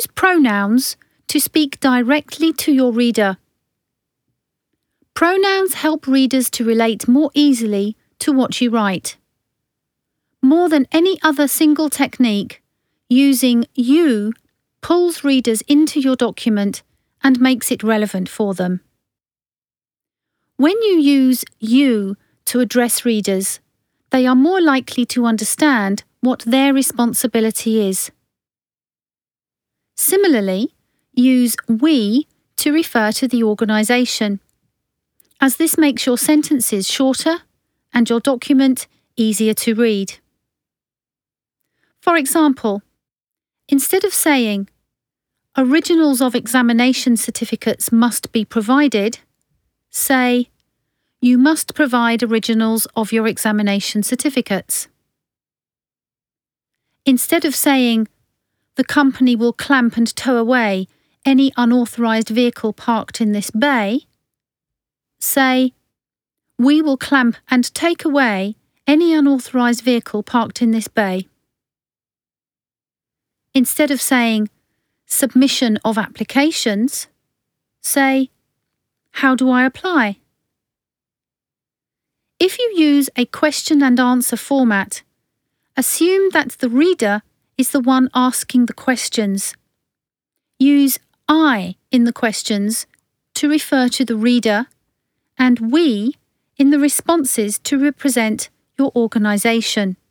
Use pronouns to speak directly to your reader. Pronouns help readers to relate more easily to what you write. More than any other single technique, using you pulls readers into your document and makes it relevant for them. When you use you to address readers, they are more likely to understand what their responsibility is. Similarly, use we to refer to the organisation, as this makes your sentences shorter and your document easier to read. For example, instead of saying, "Originals of examination certificates must be provided," say, "You must provide originals of your examination certificates." Instead of saying, "The company will clamp and tow away any unauthorised vehicle parked in this bay," say, "We will clamp and take away any unauthorised vehicle parked in this bay." Instead of saying, "Submission of applications," say, "How do I apply?" If you use a question and answer format, assume that the reader is the one asking the questions. Use I in the questions to refer to the reader and we in the responses to represent your organisation.